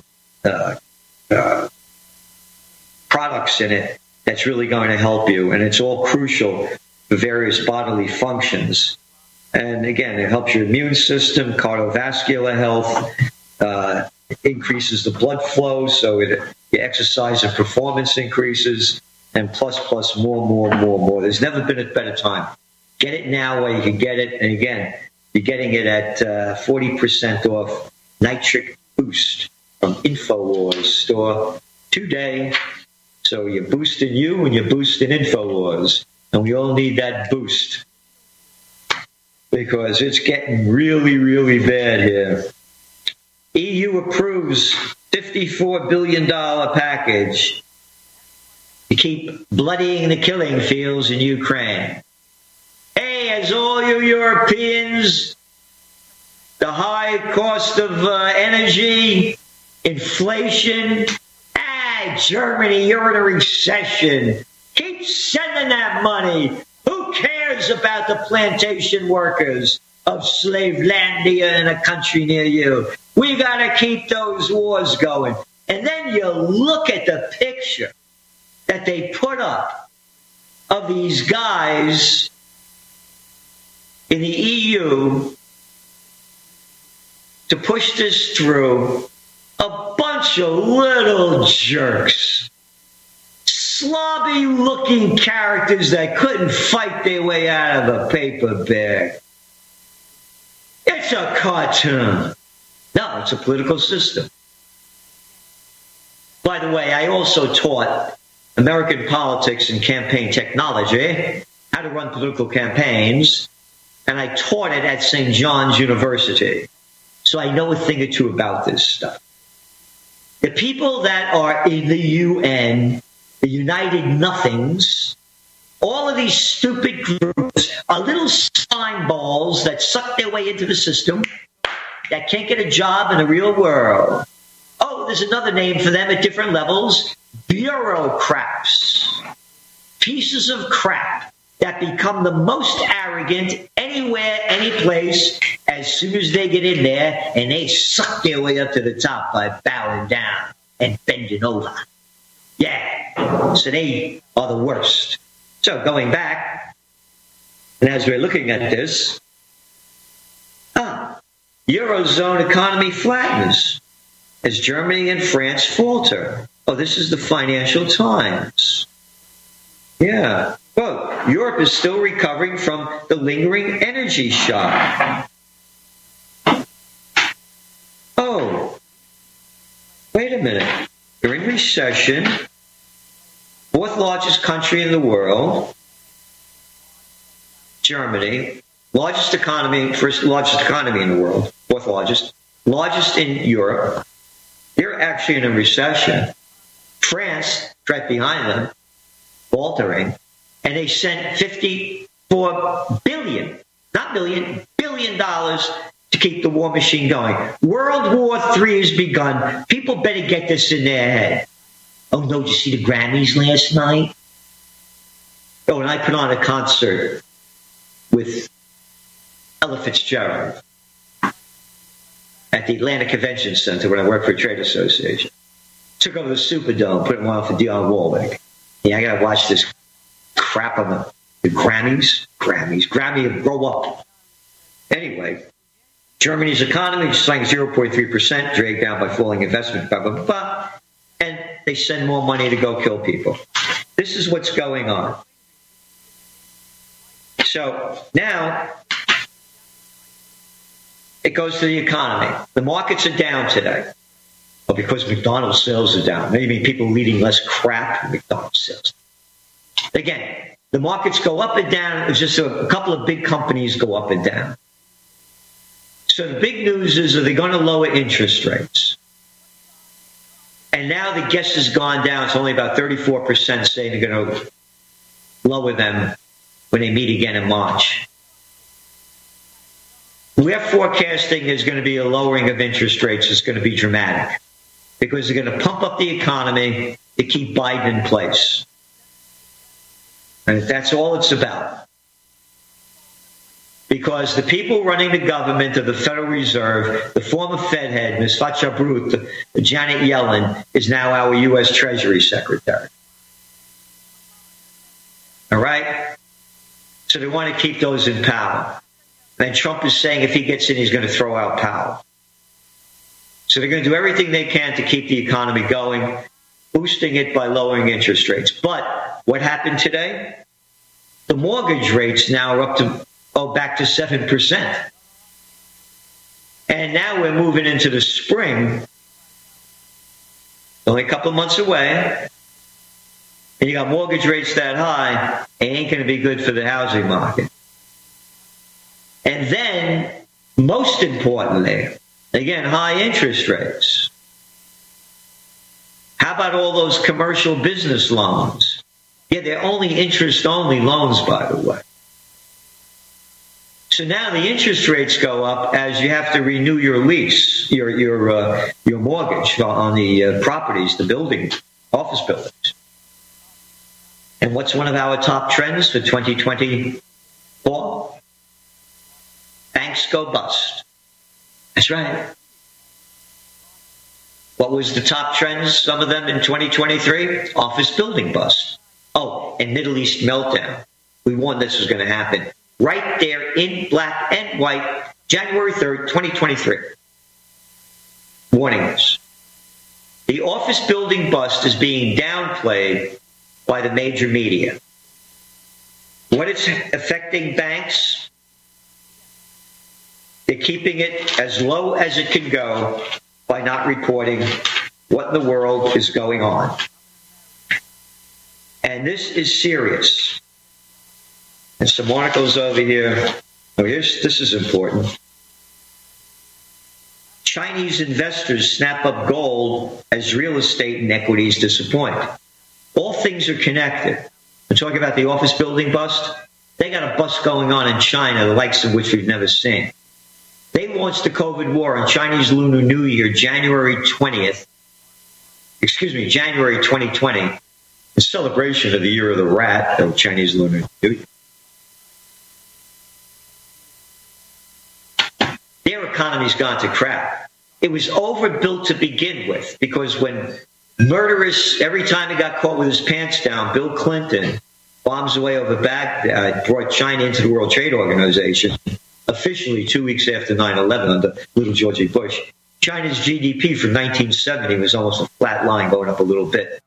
products in it that's really going to help you. And it's all crucial for various bodily functions. And again, it helps your immune system, cardiovascular health, increases the blood flow, so your exercise and performance increases, and plus more. There's never been a better time. Get it now while you can get it. And again, you're getting it at 40% off Nitric Boost from InfoWars store today. So you're boosting you and you're boosting InfoWars. And we all need that boost because it's getting really bad here. EU approves $54 billion package to keep bloodying the killing fields in Ukraine. Hey, as all you Europeans, the high cost of energy, inflation, Germany, you're in a recession. Keep sending that money. Who cares about the plantation workers of Slavelandia in a country near you? We got to keep those wars going. And then you look at the picture that they put up of these guys in the EU to push this through. A bunch of little jerks. Slobby-looking characters that couldn't fight their way out of a paper bag. It's a cartoon. No, it's a political system. By the way, I also taught American politics and campaign technology, how to run political campaigns, and I taught it at St. John's University. So I know a thing or two about this stuff. The people that are in the UN, the United Nothings, all of these stupid groups are little slime balls that suck their way into the system, that can't get a job in the real world. Oh, there's another name for them at different levels. Bureaucrats. Pieces of crap that become the most arrogant anywhere, any place, as soon as they get in there, and they suck their way up to the top by bowing down and bending over. Yeah, so they are the worst. So going back, and as we're looking at this, Eurozone economy flattens as Germany and France falter. Oh, this is the Financial Times. Yeah. Well, Europe is still recovering from the lingering energy shock. Oh, wait a minute. You're in recession. Fourth largest country in the world. Germany. Largest economy, first largest economy in the world. Fourth largest. Largest in Europe. They're actually in a recession. France, right behind them, faltering. And they sent $54 billion, not million, $billion to keep the war machine going. World War III has begun. People better get this in their head. Oh, no, did you see the Grammys last night? Oh, and I put on a concert with Ella Fitzgerald at the Atlanta Convention Center when I worked for a trade association. Took over the Superdome, put it on for Dionne Warwick. Yeah, I got to watch this crap on the Grammys. Grammy, grow up. Anyway, Germany's economy is like 0.3%, dragged down by falling investment, blah, blah, blah. And they send more money to go kill people. This is what's going on. So now it goes to the economy. The markets are down today. Or because McDonald's sales are down. Maybe people are eating less crap than McDonald's sales. Again, the markets go up and down. It's just a couple of big companies go up and down. So the big news is, are they going to lower interest rates? And now the guess has gone down. It's only about 34% saying they're going to lower them when they meet again in March. We're forecasting there's going to be a lowering of interest rates. It's going to be dramatic because they're going to pump up the economy to keep Biden in place. And that's all it's about. Because the people running the government of the Federal Reserve, the former Fed head, Ms. Fatchabrut, Janet Yellen, is now our U.S. Treasury Secretary. All right? So they want to keep those in power. And Trump is saying if he gets in, he's going to throw out Powell. So they're going to do everything they can to keep the economy going, boosting it by lowering interest rates. But what happened today? The mortgage rates now are up to back to 7%. And now we're moving into the spring, only a couple of months away, and you got mortgage rates that high, it ain't going to be good for the housing market. And then, most importantly, again, high interest rates. How about all those commercial business loans? Yeah, they're only interest-only loans, by the way. So now the interest rates go up as you have to renew your lease, your mortgage on the properties, the building, office buildings. And what's one of our top trends for 2024? Banks go bust. That's right. What was the top trends, some of them in 2023? Office building bust. Oh, and Middle East meltdown. We warned this was going to happen. Right there in black and white, January 3rd, 2023. Warning us. The office building bust is being downplayed by the major media. What is affecting banks? They're keeping it as low as it can go by not reporting what in the world is going on. And this is serious. And some articles over here. Oh, this is important. Chinese investors snap up gold as real estate and equities disappoint. All things are connected. We're talking about the office building bust. They got a bust going on in China, the likes of which we've never seen. They launched the COVID war on Chinese Lunar New Year, January 2020, in celebration of the Year of the Rat, of Chinese Lunar New Year. Their economy's gone to crap. It was overbuilt to begin with because when murderous, every time he got caught with his pants down, Bill Clinton bombs away over Baghdad, brought China into the World Trade Organization, officially 2 weeks after 9/11 under little George W. Bush. China's GDP from 1970 was almost a flat line going up a little bit.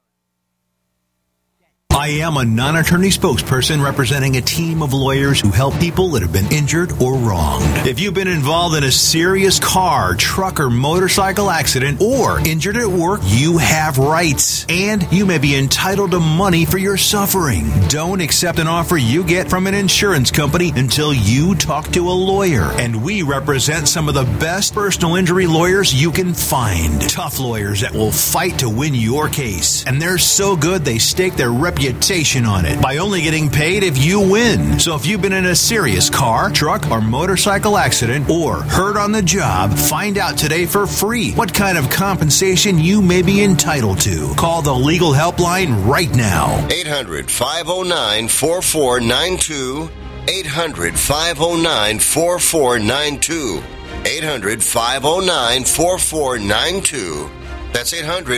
I am a non-attorney spokesperson representing a team of lawyers who help people that have been injured or wronged. If you've been involved in a serious car, truck, or motorcycle accident or injured at work, you have rights. And you may be entitled to money for your suffering. Don't accept an offer you get from an insurance company until you talk to a lawyer. And we represent some of the best personal injury lawyers you can find. Tough lawyers that will fight to win your case. And they're so good they stake their reputation on it by only getting paid if you win. So if you've been in a serious car, truck, or motorcycle accident or hurt on the job, find out today for free what kind of compensation you may be entitled to. Call the legal helpline right now. 800-509-4492. 800-509-4492. 800-509-4492. That's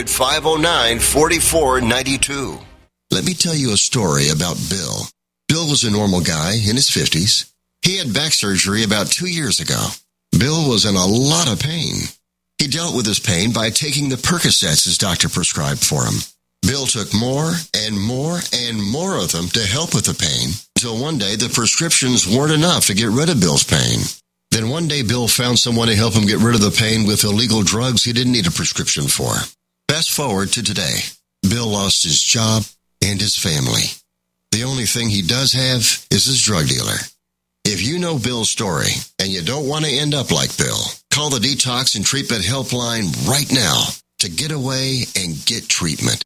800-509-4492. Let me tell you a story about Bill. Bill was a normal guy in his 50s. He had back surgery about 2 years ago. Bill was in a lot of pain. He dealt with his pain by taking the Percocets his doctor prescribed for him. Bill took more and more and more of them to help with the pain until one day the prescriptions weren't enough to get rid of Bill's pain. Then Then one day Bill found someone to help him get rid of the pain with illegal drugs he didn't need a prescription for. Fast forward to today. Bill lost his job and his family. The only thing he does have is his drug dealer. If you know Bill's story and you don't want to end up like Bill, call the Detox and Treatment Helpline right now to get away and get treatment.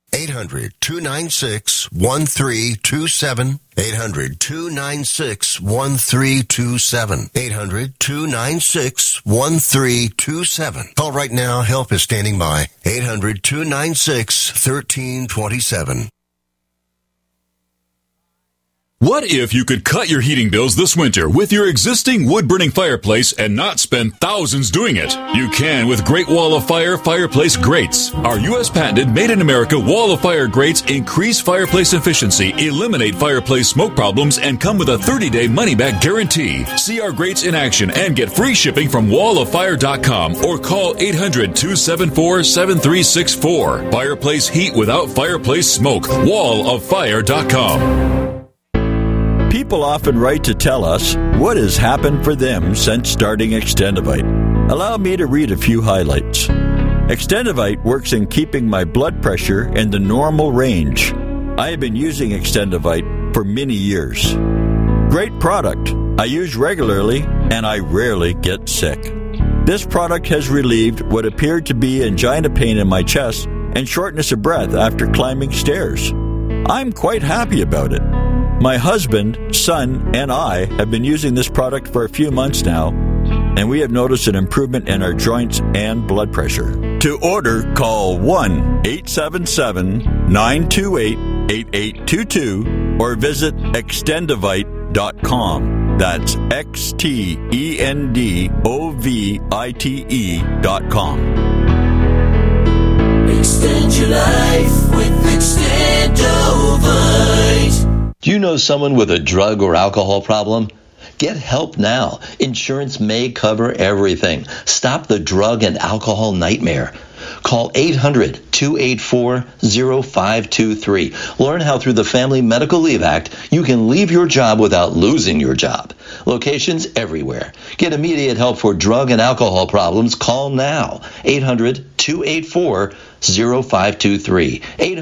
800-296-1327. 800-296-1327. 800-296-1327. Call right now. Help is standing by. 800-296-1327. What if you could cut your heating bills this winter with your existing wood-burning fireplace and not spend thousands doing it? You can with Great Wall of Fire fireplace grates. Our U.S. patented made-in-America Wall of Fire grates increase fireplace efficiency, eliminate fireplace smoke problems, and come with a 30-day money-back guarantee. See our grates in action and get free shipping from walloffire.com or call 800-274-7364. Fireplace heat without fireplace smoke. walloffire.com. People often write to tell us what has happened for them since starting Extendivite. Allow me to read a few highlights. Extendivite works in keeping my blood pressure in the normal range. I have been using Extendivite for many years. Great product. I use regularly and I rarely get sick. This product has relieved what appeared to be angina pain in my chest and shortness of breath after climbing stairs. I'm quite happy about it. My husband, son, and I have been using this product for a few months now, and we have noticed an improvement in our joints and blood pressure. To order, call 1-877-928-8822 or visit extendivite.com. That's XTENDOVITE.com. Extend your life with Extendovite. Do you know someone with a drug or alcohol problem? Get help now. Insurance may cover everything. Stop the drug and alcohol nightmare. Call 800-284-0523. Learn how through the Family Medical Leave Act you can leave your job without losing your job. Locations everywhere. Get immediate help for drug and alcohol problems. Call now. 800-284-0523.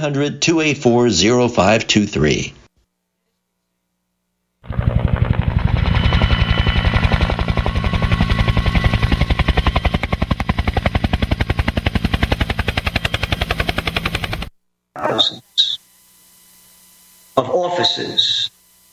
800-284-0523. Thousands of offices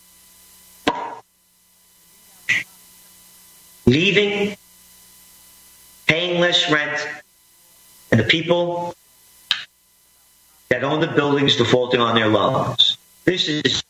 leaving, paying less rent, and the people that own the buildings defaulting on their loans. This is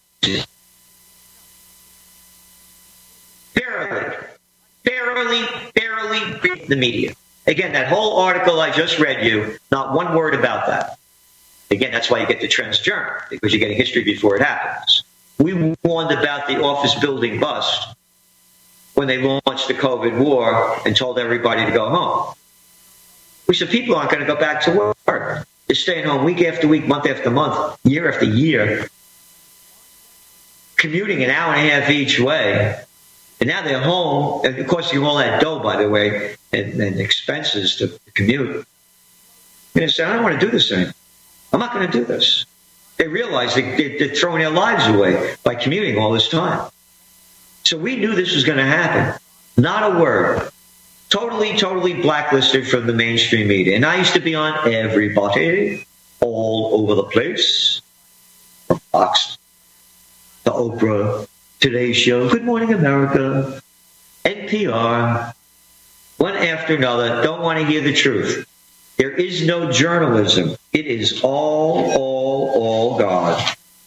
barely the media. Again, that whole article I just read you, not one word about that. Again, that's why you get the Trends Journal, because you're getting history before it happens. We warned about the office building bust when they launched the COVID war and told everybody to go home. We said people aren't going to go back to work. They're staying home week after week, month after month, year after year, commuting an hour and a half each way. And now they're home, and of course, you all that dough, by the way, and expenses to commute. And they say, I don't want to do this anymore. I'm not going to do this. They realize they're throwing their lives away by commuting all this time. So we knew this was going to happen. Not a word. Totally blacklisted from the mainstream media. And I used to be on everybody, all over the place, from Fox to Oprah, Today's Show, Good Morning America, NPR, one after another. Don't want to hear the truth. There is no journalism. It is all God.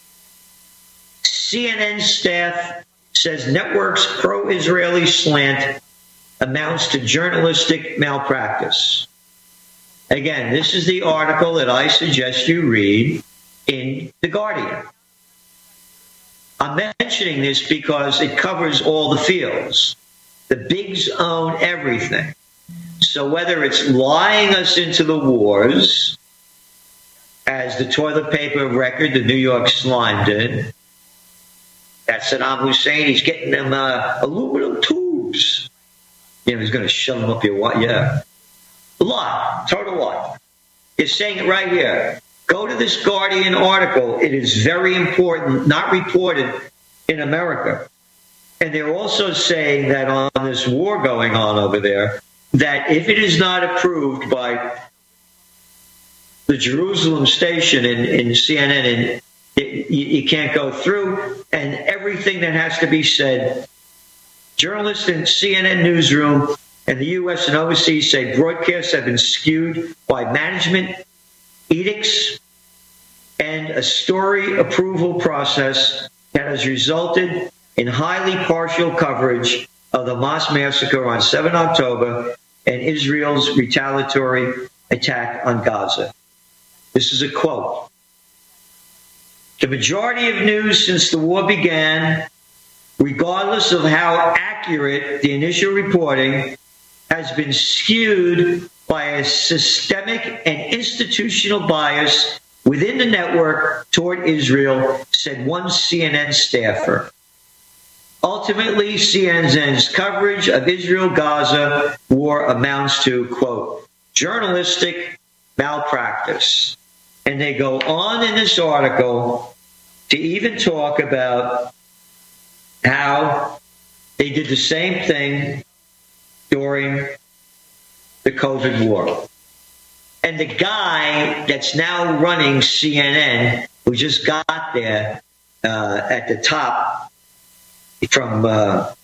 CNN staff says network's pro-Israeli slant amounts to journalistic malpractice. Again, this is the article that I suggest you read in The Guardian. I'm mentioning this because it covers all the fields. The bigs own everything. So whether it's lying us into the wars, as the toilet paper record, the New York Slime did, that Saddam Hussein, he's getting them aluminum tubes. he's going to shove them up your what? Yeah. Lie. Total lie. It's saying it right here. Go to this Guardian article. It is very important, not reported in America. And they're also saying that on this war going on over there, that if it is not approved by the Jerusalem station in CNN, you can't go through, and everything that has to be said, journalists in CNN newsroom and the U.S. and overseas say broadcasts have been skewed by management edicts and a story approval process that has resulted in highly partial coverage of the Hamas massacre on 7 October and Israel's retaliatory attack on Gaza. This is a quote. The majority of news since the war began, regardless of how accurate the initial reporting, has been skewed by a systemic and institutional bias within the network toward Israel, said one CNN staffer. Ultimately, CNN's coverage of Israel-Gaza war amounts to, quote, journalistic malpractice. And they go on in this article to even talk about how they did the same thing during the COVID war. And the guy that's now running CNN, who just got there at the top from the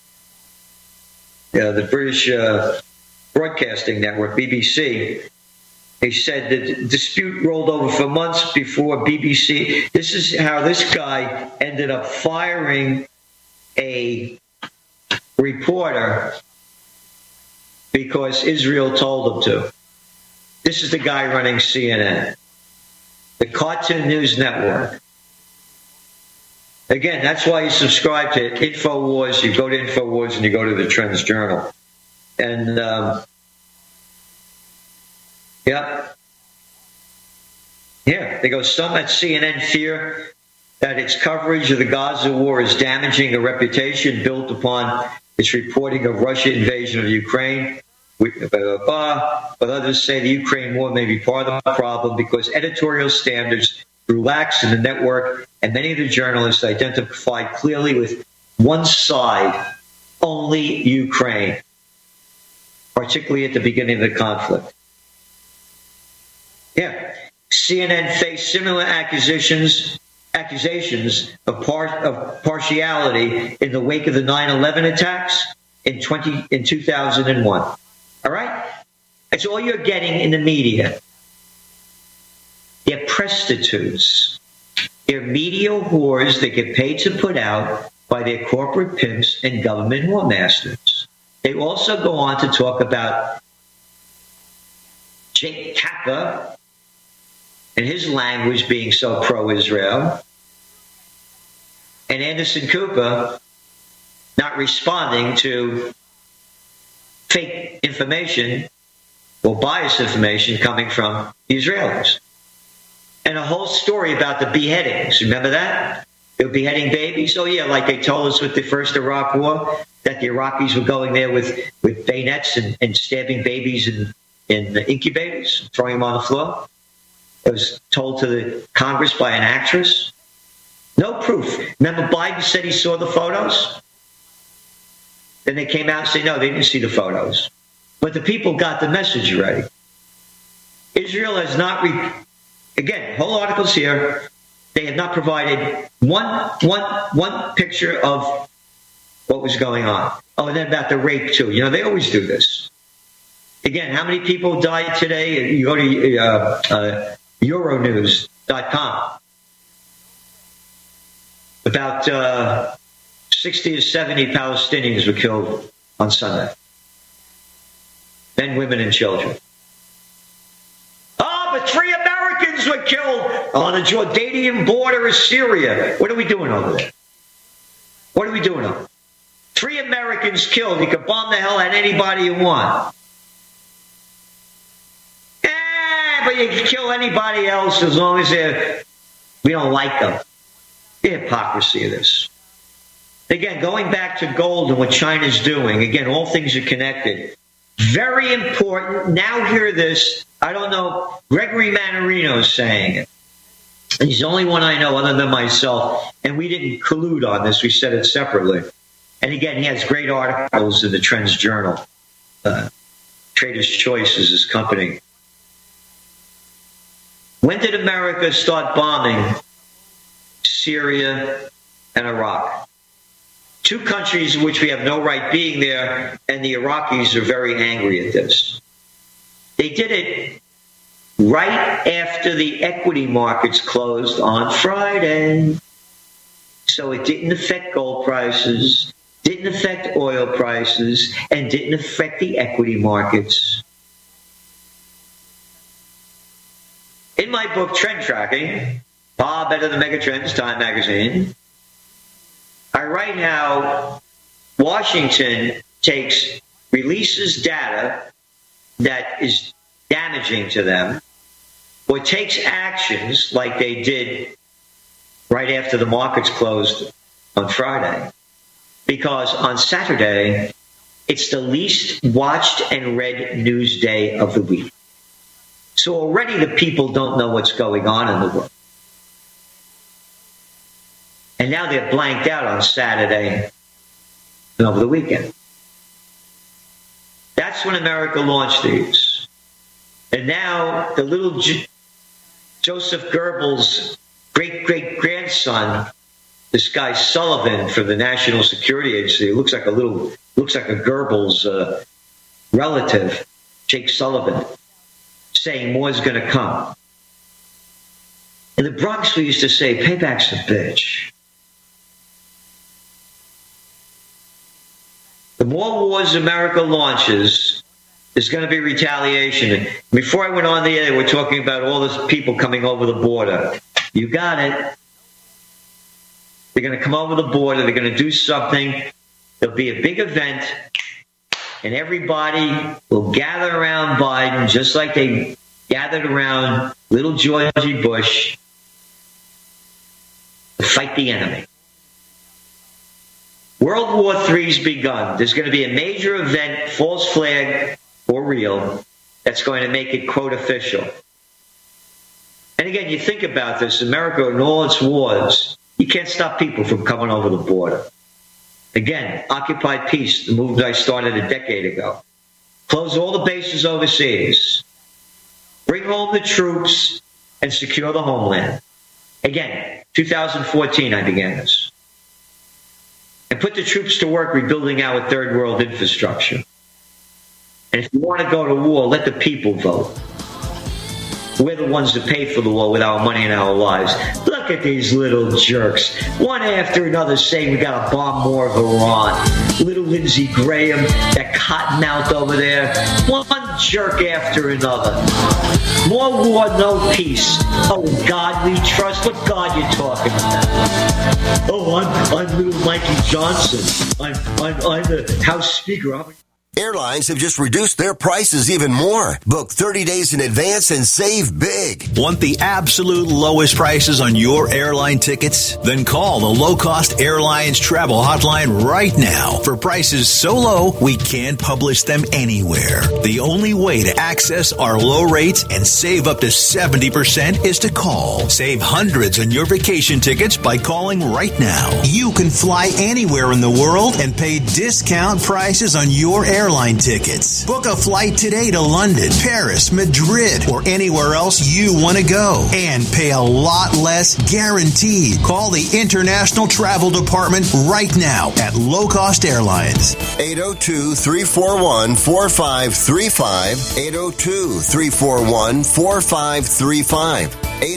British Broadcasting Network, BBC, he said the dispute rolled over for months before BBC. This is how this guy ended up firing a reporter because Israel told him to. This is the guy running CNN, the Cartoon News Network. Again, that's why you subscribe to InfoWars. You go to InfoWars and you go to the Trends Journal. And, yeah, they go, some at CNN fear that its coverage of the Gaza war is damaging a reputation built upon its reporting of Russian invasion of Ukraine. But others say the Ukraine war may be part of the problem because editorial standards grew lax in the network, and many of the journalists identified clearly with one side, only Ukraine, particularly at the beginning of the conflict. Yeah, CNN faced similar accusations of partiality in the wake of the 9/11 attacks in 2001. All right? That's all you're getting in the media. They're prostitutes. They're media whores that get paid to put out by their corporate pimps and government whoremasters. They also go on to talk about Jake Tapper and his language being so pro-Israel, and Anderson Cooper not responding to fake information or biased information coming from the Israelis. And a whole story about the beheadings. Remember that? They were beheading babies. Oh, yeah, like they told us with the first Iraq war, that the Iraqis were going there with bayonets and stabbing babies in incubators, throwing them on the floor. It was told to the Congress by an actress. No proof. Remember Biden said he saw the photos? Then they came out and said, no, they didn't see the photos. But the people got the message already. Israel has not, again, whole articles here, they have not provided one picture of what was going on. Oh, and then about the rape, too. You know, they always do this. Again, how many people died today? You go to Euronews.com. About 60 to 70 Palestinians were killed on Sunday. Men, women, and children. Oh, but 3 Americans were killed on the Jordanian border of Syria. What are we doing over there? What are we doing over there? 3 Americans killed. You can bomb the hell at anybody you want. But you can kill anybody else as long as we don't like them. The hypocrisy of this. Again, going back to gold and what China's doing, again, all things are connected. Very important. Now hear this. I don't know. Gregory Mannarino is saying it. He's the only one I know other than myself. And we didn't collude on this. We said it separately. And again, he has great articles in the Trends Journal. Trader's Choice is his company. When did America start bombing Syria and Iraq? Two countries in which we have no right being there, and the Iraqis are very angry at this. They did it right after the equity markets closed on Friday. So it didn't affect gold prices, didn't affect oil prices, and didn't affect the equity markets. In my book, Trend Tracking, Far Better Than Megatrends, Time Magazine, I write how Washington releases data that is damaging to them, or takes actions like they did right after the markets closed on Friday. Because on Saturday, it's the least watched and read news day of the week. So already the people don't know what's going on in the world. And now they're blanked out on Saturday and over the weekend. That's when America launched these. And now the little Joseph Goebbels' great-great-grandson, this guy Sullivan from the National Security Agency, looks like a Goebbels relative, Jake Sullivan, saying more is going to come. In the Bronx, we used to say, payback's a bitch. The more wars America launches, there's going to be retaliation. Before I went on the air, we're talking about all these people coming over the border. You got it. They're going to come over the border. They're going to do something. There'll be a big event, and everybody will gather around Biden just like they gathered around little Georgie Bush to fight the enemy. World War III's begun. There's going to be a major event, false flag or real, that's going to make it, quote, official. And again, you think about this, America and all its wars, you can't stop people from coming over the border. Again, occupy peace, the movement I started a decade ago. Close all the bases overseas. Bring home the troops and secure the homeland. Again, 2014 I began this. And put the troops to work rebuilding our third world infrastructure. And if you want to go to war, let the people vote. We're the ones that pay for the war with our money and our lives. Look at these little jerks. One after another saying we got to bomb more of Iran. Little Lindsey Graham, that cottonmouth over there. One jerk after another. More war, no peace. Oh, God we trust. What God you talking about? Oh, I'm little Mikey Johnson. I'm the House Speaker. Airlines have just reduced their prices even more. Book 30 days in advance and save big. Want the absolute lowest prices on your airline tickets? Then call the Low Cost Airlines Travel Hotline right now for prices so low we can't publish them anywhere. The only way to access our low rates and save up to 70% is to call. Save hundreds on your vacation tickets by calling right now. You can fly anywhere in the world and pay discount prices on your airline tickets. Book a flight today to London, Paris, Madrid, or anywhere else you want to go and pay a lot less guaranteed. Call the International Travel Department right now at Low Cost Airlines. 802-341-4535. 802-341-4535.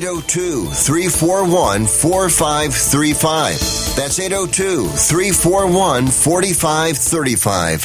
802-341-4535. That's 802-341-4535.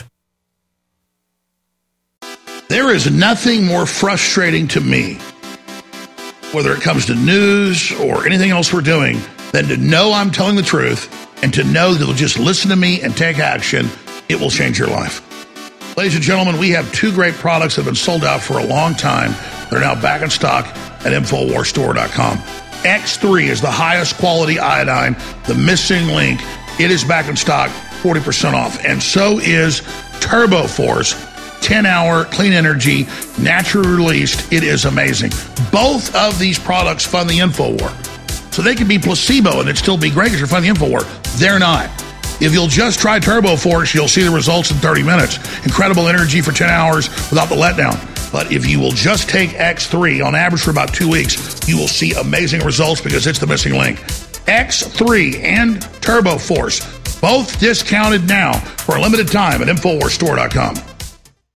There is nothing more frustrating to me, whether it comes to news or anything else we're doing, than to know I'm telling the truth and to know that you'll just listen to me and take action. It will change your life. Ladies and gentlemen, we have two great products that have been sold out for a long time. They're now back in stock at InfoWarsStore.com. X3 is the highest quality iodine, the missing link It is back in stock, 40% off. And so is Turbo Force, 10-hour clean energy, naturally released. It is amazing. Both of these products fund the InfoWar. So they can be placebo and it'd still be great because you're funding the InfoWar. They're not. If you'll just try Turbo Force, you'll see the results in 30 minutes. Incredible energy for 10 hours without the letdown. But if you will just take X3 on average for about 2 weeks, you will see amazing results because it's the missing link. X3 and Turbo Force, both discounted now for a limited time at InfoWarsStore.com.